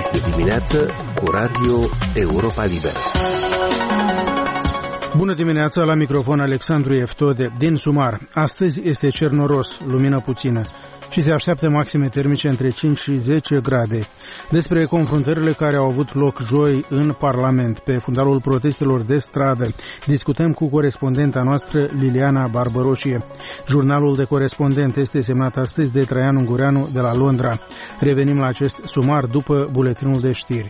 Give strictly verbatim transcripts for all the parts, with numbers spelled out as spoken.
Este dimineață cu Radio Europa Liberă. Bună dimineața, la microfon Alexandru Eftode. Din Sumar, astăzi este cer noros, lumină puțină și se așteaptă maxime termice între cinci și zece grade. Despre confruntările care au avut loc joi în Parlament, pe fundalul protestelor de stradă, discutăm cu corespondenta noastră Liliana Barbăroșie. Jurnalul de corespondent este semnat astăzi de Traian Ungureanu de la Londra. Revenim la acest sumar după buletinul de știri.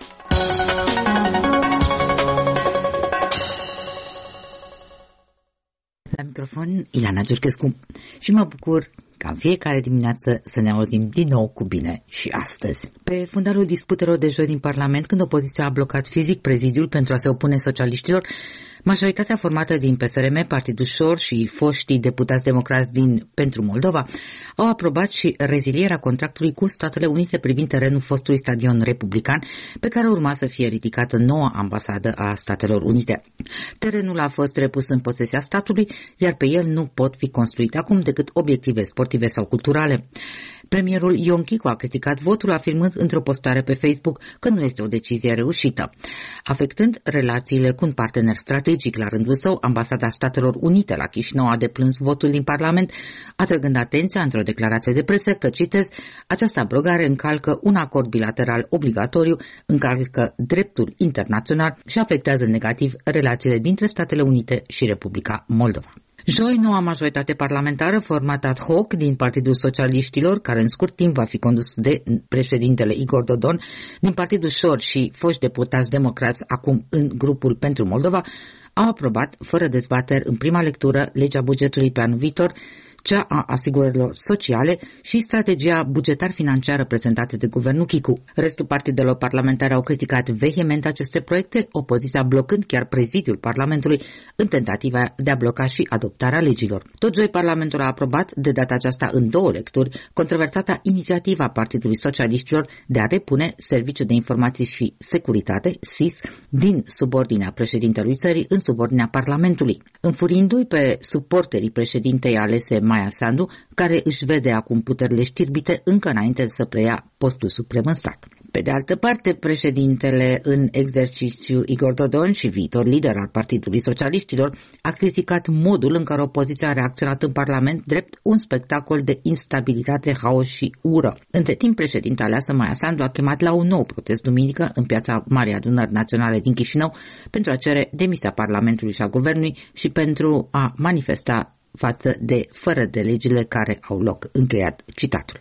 La microfon, Ilana Giurchescu, și mă bucur ca în fiecare dimineață să ne auzim din nou cu bine și astăzi. Pe fundalul disputelor de joi din Parlament, când opoziția a blocat fizic prezidiul pentru a se opune socialiștilor, majoritatea formată din P S R M, Partidul Șor și foștii deputați democrați din Pentru Moldova au aprobat și rezilierea contractului cu Statele Unite privind terenul fostului stadion republican, pe care urma să fie ridicată noua ambasadă a Statelor Unite. Terenul a fost repus în posesia statului, iar pe el nu pot fi construite acum decât obiective sportive sau culturale. Premierul Ion Chicu a criticat votul, afirmând într-o postare pe Facebook că nu este o decizie reușită. Afectând relațiile cu un partener strategic, la rândul său, Ambasada Statelor Unite la Chișinău a deplâns votul din Parlament, atrăgând atenția într-o declarație de presă că, citez, această abrogare încalcă un acord bilateral obligatoriu, încalcă dreptul internațional și afectează negativ relațiile dintre Statele Unite și Republica Moldova. Joi, noua majoritate parlamentară formată ad hoc din Partidul Socialiștilor, care în scurt timp va fi condus de președintele Igor Dodon, din Partidul Șor și foști deputați democrați acum în grupul Pentru Moldova, au aprobat, fără dezbateri în prima lectură, legea bugetului pe anul viitor, cea a asigurărilor sociale și strategia bugetar-financiară prezentate de guvernul Chicu. Restul partidelor parlamentare au criticat vehement aceste proiecte, opoziția blocând chiar prezidiul Parlamentului în tentativa de a bloca și adoptarea legilor. Tot joi, Parlamentul a aprobat, de data aceasta în două lecturi, controversata inițiativa Partidului Socialiștilor de a repune Serviciul de Informații și Securitate, S I S, din subordinea președintelui țării în subordinea Parlamentului, înfuriindu-i pe suporterii președintei alese Maia Sandu, care își vede acum puterile știrbite încă înainte să preia postul suprem în stat. Pe de altă parte, președintele în exercițiu Igor Dodon și viitor lider al Partidului Socialiștilor a criticat modul în care opoziția a reacționat în Parlament drept un spectacol de instabilitate, haos și ură. Între timp, președintele aleasă Maia Sandu a chemat la un nou protest duminică în piața Marii Adunări Naționale din Chișinău pentru a cere demisia Parlamentului și a Guvernului și pentru a manifesta față de fără de legile care au loc. Încheiat citatul.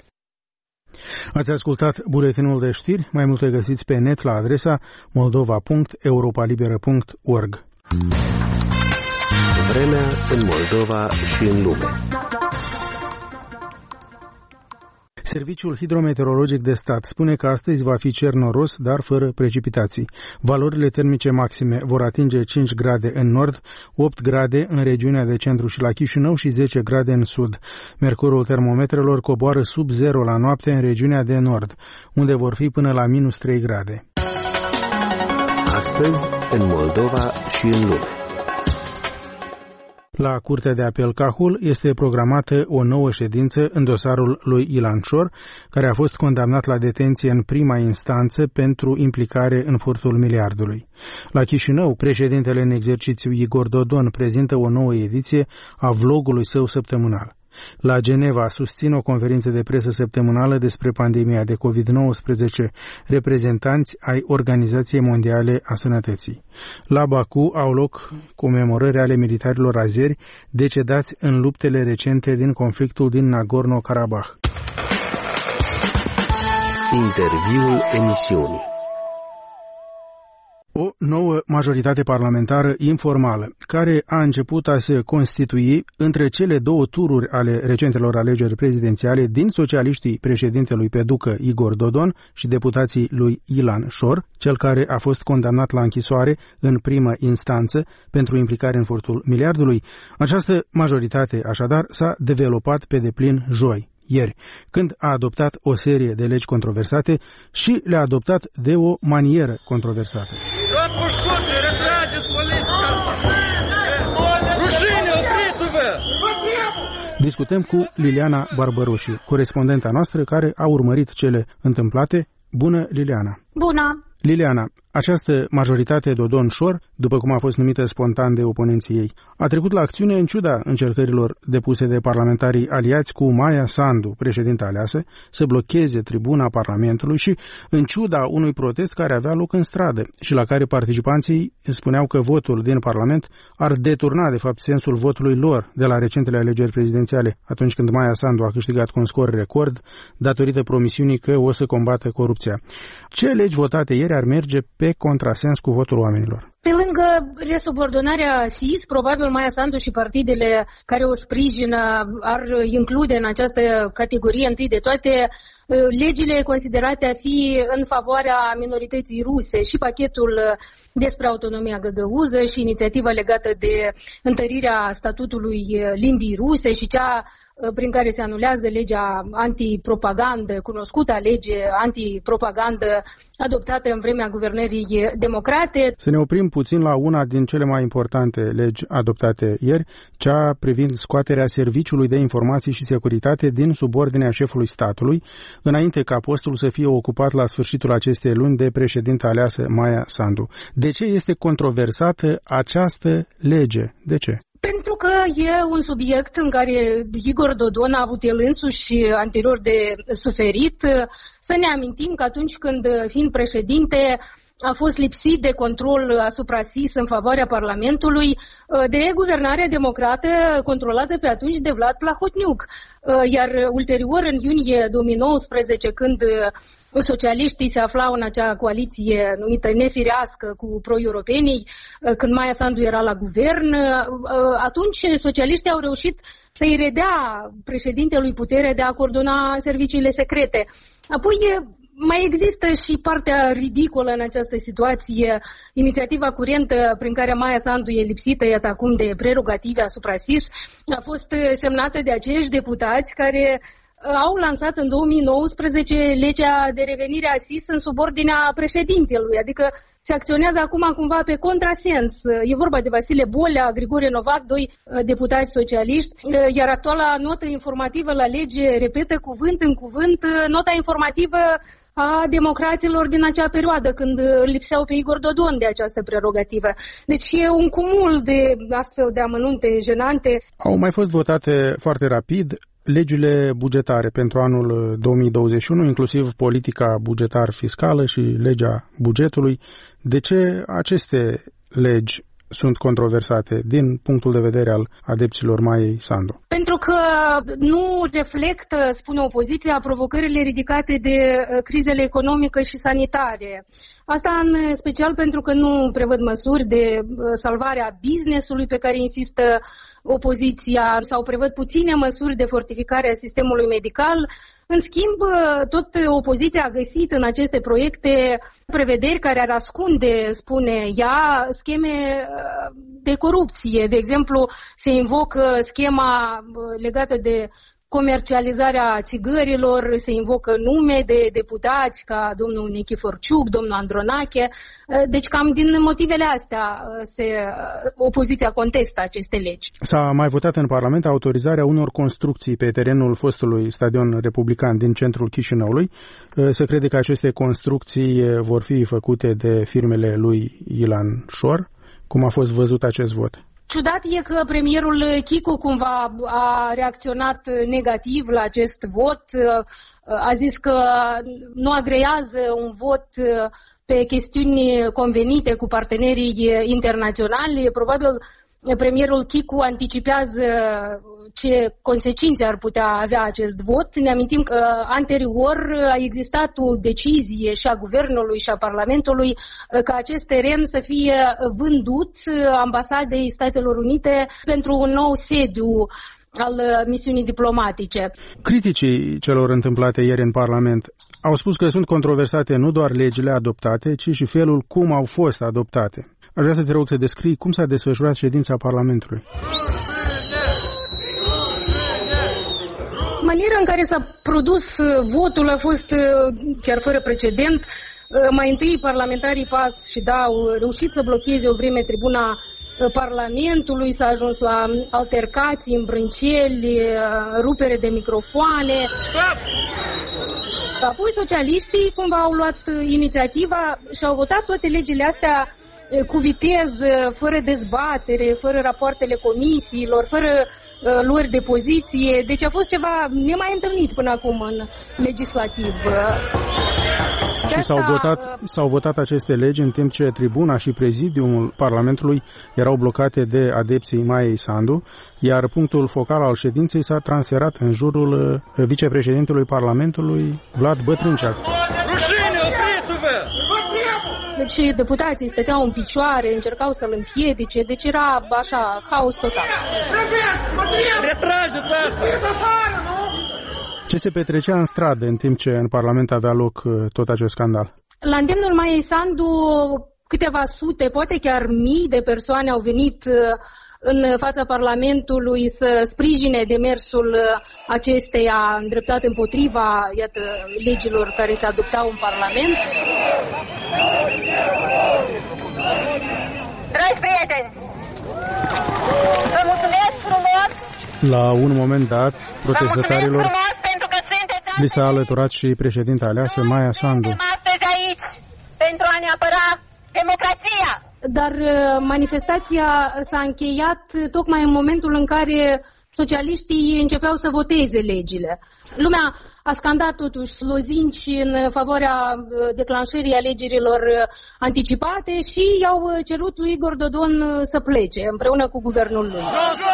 Ați ascultat buletinul de știri, mai multe găsiți pe net la adresa moldova punct europalibera punct org. Vremea în Moldova și în lume. Serviciul Hidrometeorologic de Stat spune că astăzi va fi cer noros, dar fără precipitații. Valorile termice maxime vor atinge cinci grade în nord, opt grade în regiunea de centru și la Chișinău și zece grade în sud. Mercurul termometrelor coboară sub zero la noapte în regiunea de nord, unde vor fi până la minus trei grade. Astăzi, în Moldova și în lume. La Curtea de Apel Cahul este programată o nouă ședință în dosarul lui Ilan Șor, care a fost condamnat la detenție în prima instanță pentru implicare în furtul miliardului. La Chișinău, președintele în exercițiu Igor Dodon prezintă o nouă ediție a vlogului său săptămânal. La Geneva susțin o conferință de presă săptămânală despre pandemia de covid nouăsprezece, reprezentanți ai Organizației Mondiale a Sănătății. La Baku au loc comemorări ale militarilor azeri decedați în luptele recente din conflictul din Nagorno-Karabakh. Interviul emisiunii. O nouă majoritate parlamentară informală, care a început a se constitui între cele două tururi ale recentelor alegeri prezidențiale din socialiștii președintelui pe ducă Igor Dodon și deputații lui Ilan Șor, cel care a fost condamnat la închisoare în primă instanță pentru implicare în furtul miliardului. Această majoritate, așadar, s-a dezvoltat pe deplin joi, ieri, când a adoptat o serie de legi controversate și le-a adoptat de o manieră controversată. Discutăm cu Liliana Barbăroșie, corespondenta noastră care a urmărit cele întâmplate Bună, Liliana! Bună! Liliana, această majoritate Dodon-Șor, după cum a fost numită spontan de oponenții ei, a trecut la acțiune în ciuda încercărilor depuse de parlamentarii aliați cu Maia Sandu, președinta aleasă, să blocheze tribuna Parlamentului și în ciuda unui protest care avea loc în stradă și la care participanții spuneau că votul din Parlament ar deturna de fapt sensul votului lor de la recentele alegeri prezidențiale, atunci când Maia Sandu a câștigat cu un scor record datorită promisiunii că o să combată corupția. Ce legi votate ieri ar merge pe contrasens cu votul oamenilor? Pe lângă resubordonarea S I S, probabil Maia Sandu și partidele care o sprijină ar include în această categorie întâi de toate legile considerate a fi în favoarea minorității ruse și pachetul despre autonomia găgăuză și inițiativa legată de întărirea statutului limbii ruse și cea prin care se anulează legea antipropagandă, cunoscuta lege antipropagandă adoptată în vremea guvernării democrate. Să ne oprim puțin la una din cele mai importante legi adoptate ieri, cea privind scoaterea Serviciului de Informații și Securitate din subordinea șefului statului, înainte ca postul să fie ocupat la sfârșitul acestei luni de președinta aleasă Maia Sandu. De ce este controversată această lege? De ce? Pentru că e un subiect în care Igor Dodon a avut el însuși anterior de suferit. Să ne amintim că atunci când, fiind președinte, a fost lipsit de control asupra S I S în favoarea Parlamentului de guvernarea democrată controlată pe atunci de Vlad Plahotniuc. Iar ulterior, în iunie două mii nouăsprezece, când socialiștii se aflau în acea coaliție numită nefirească cu pro-europenii, când Maia Sandu era la guvern, atunci socialiștii au reușit să-i redea președintelui putere de a coordona serviciile secrete. Apoi mai există și partea ridicolă în această situație, inițiativa curentă prin care Maia Sandu e lipsită, iată acum, de prerogative asupra S I S, a fost semnată de aceiași deputați care au lansat în două mii nouăsprezece legea de revenire a S I S în subordinea președintelui, adică se acționează acum cumva pe contrasens. E vorba de Vasile Bolea, Grigore Novac, doi deputați socialiști, iar actuala notă informativă la lege repetă cuvânt în cuvânt nota informativă a democraților din acea perioadă, când lipseau pe Igor Dodon de această prerogativă. Deci e un cumul de astfel de amănunte jenante. Au mai fost votate foarte rapid legile bugetare pentru anul două mii douăzeci și unu, inclusiv politica bugetar-fiscală și legea bugetului. De ce aceste legi sunt controversate din punctul de vedere al adepților Maiei Sandu? Pentru că nu reflectă, spune opoziția, provocările ridicate de crizele economică și sanitare. Asta în special pentru că nu prevăd măsuri de salvare a business-ului pe care insistă opoziția, sau prevăd puține măsuri de fortificare a sistemului medical. În schimb, tot opoziția a găsit în aceste proiecte prevederi care ar ascunde, spune ea, scheme de corupție. De exemplu, se invocă schema legată de comercializarea țigărilor, se invocă nume de deputați ca domnul Nichiforciuc, domnul Andronache. Deci cam din motivele astea se, opoziția contestă aceste legi. S-a mai votat în Parlament autorizarea unor construcții pe terenul fostului stadion republican din centrul Chișinăului. Se crede că aceste construcții vor fi făcute de firmele lui Ilan Șor. Cum a fost văzut acest vot? Ciudat e că premierul Chicu cumva a reacționat negativ la acest vot. A zis că nu agrează un vot pe chestiuni convenite cu partenerii internaționali. Probabil premierul Chicu anticipează ce consecințe ar putea avea acest vot. Ne amintim că anterior a existat o decizie și a Guvernului și a Parlamentului ca acest teren să fie vândut Ambasadei Statelor Unite pentru un nou sediu al misiunii diplomatice. Criticii celor întâmplate ieri în Parlament au spus că sunt controversate nu doar legile adoptate, ci și felul cum au fost adoptate. Aș vrea să te rog să descrii cum s-a desfășurat ședința Parlamentului. Maniera în care s-a produs votul a fost chiar fără precedent. Mai întâi parlamentarii P A S și D A au reușit să blocheze o vreme tribuna Parlamentului, s-a ajuns la altercații, îmbrânceli, rupere de microfoane. Stop! Apoi socialiștii cumva au luat inițiativa și au votat toate legile astea cu viteză, fără dezbatere, fără rapoartele comisiilor, fără uh, luări de poziție. Deci a fost ceva nemai întâlnit până acum în legislativ. Și s-au votat, s-au votat aceste legi în timp ce tribuna și prezidiumul Parlamentului erau blocate de adepții Maiei Sandu, iar punctul focal al ședinței s-a transferat în jurul vicepreședintelui Parlamentului, Vlad Bătrâncea. Deci deputații stăteau în picioare, încercau să-l împiedice, deci era așa, haos total. Ce se petrecea în stradă în timp ce în Parlament avea loc tot acest scandal? La îndemnul Maiei Sandu, câteva sute, poate chiar mii de persoane au venit în fața Parlamentului să sprijine demersul acesteia îndreptat împotriva, iată, legilor care se adoptau în Parlament. Dragi prieteni, vă mulțumesc frumos! La un moment dat, protestatarilor li s-a alăturat și președinta aleasă, Maia Sandu. Astăzi aici pentru a ne apăra democrația. Dar manifestația s-a încheiat tocmai în momentul în care socialiștii începeau să voteze legile. Lumea a scandat totuși lozinci în favoarea declanșării alegerilor anticipate și i-au cerut lui Igor Dodon să plece împreună cu guvernul lui.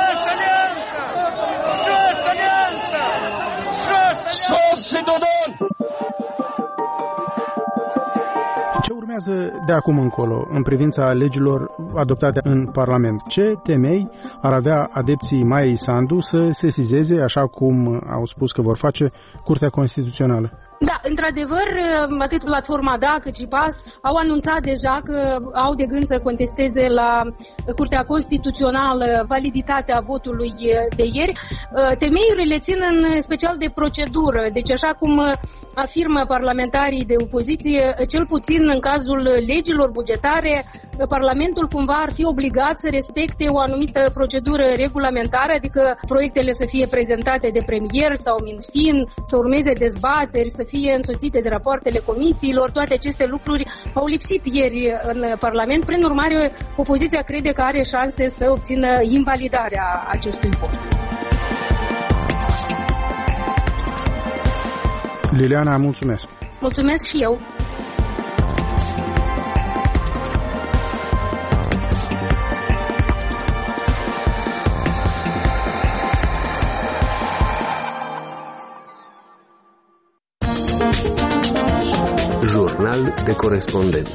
Ce urmează de acum încolo în privința legilor adoptate în Parlament? Ce temei ar avea adepții Maiei Sandu să sesizeze, așa cum au spus că vor face, Curtea Constituțională? Da, într-adevăr, atât Platforma Da cât și P A S au anunțat deja că au de gând să contesteze la Curtea Constituțională validitatea votului de ieri. Temeiurile țin în special de procedură, deci așa cum afirmă parlamentarii de opoziție, cel puțin în cazul legilor bugetare, Parlamentul cumva ar fi obligat să respecte o anumită procedură regulamentară, adică proiectele să fie prezentate de premier sau Minfin, să urmeze dezbateri, să fie însoțite de rapoartele comisiilor. Toate aceste lucruri au lipsit ieri în Parlament. Prin urmare, opoziția crede că are șanse să obțină invalidarea acestui vot. Liliana, mulțumesc! Mulțumesc și eu! Jurnal de corespondent.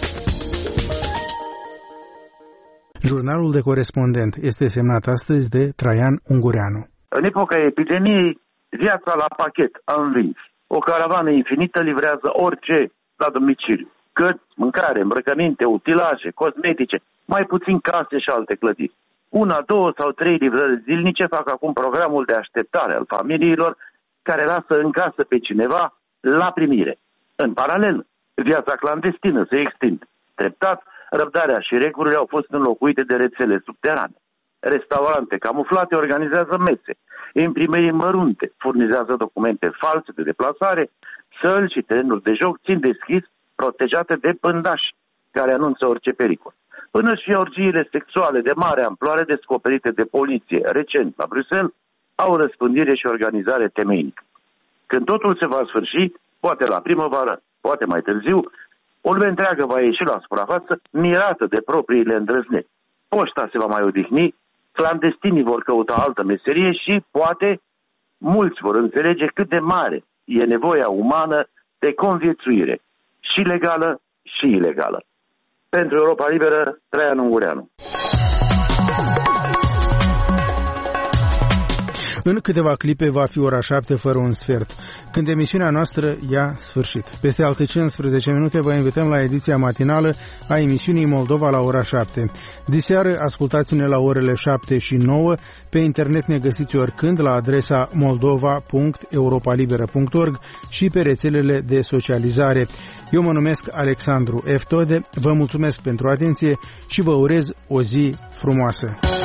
Jurnalul de corespondent este semnat astăzi de Traian Ungureanu. În epoca epidemiei, viața la pachet a învins. O caravană infinită livrează orice la domiciliu. Cărți, mâncare, îmbrăcăminte, utilaje, cosmetice, mai puțin case și alte clădiri. Una, două sau trei livrări zilnice fac acum programul de așteptare al familiilor care lasă în casă pe cineva la primire. În paralel, viața clandestină se extinde. Treptat, răbdarea și regulile au fost înlocuite de rețele subterane. Restaurante camuflate organizează mese, imprimării mărunte furnizează documente false de deplasare, săli și terenuri de joc țin deschis, protejate de pândași, care anunță orice pericol. Până și orgiile sexuale de mare amploare descoperite de poliție recent la Bruxelles au răspândire și organizare temeinică. Când totul se va sfârși, poate la primăvară, poate mai târziu, o lume întreagă va ieși la suprafață mirată de propriile îndrăzniri. Poșta se va mai odihni, clandestinii vor căuta altă meserie și, poate, mulți vor înțelege cât de mare e nevoia umană de conviețuire, și legală și ilegală. Pentru Europa Liberă, Traian Ungureanu. În câteva clipe va fi ora șapte fără un sfert, când emisiunea noastră ia sfârșit. Peste alte cincisprezece minute vă invităm la ediția matinală a emisiunii Moldova la ora șapte. Diseară ascultați-ne la orele șapte și nouă, pe internet ne găsiți oricând la adresa moldova punct europalibera punct org și pe rețelele de socializare. Eu mă numesc Alexandru Eftode, vă mulțumesc pentru atenție și vă urez o zi frumoasă.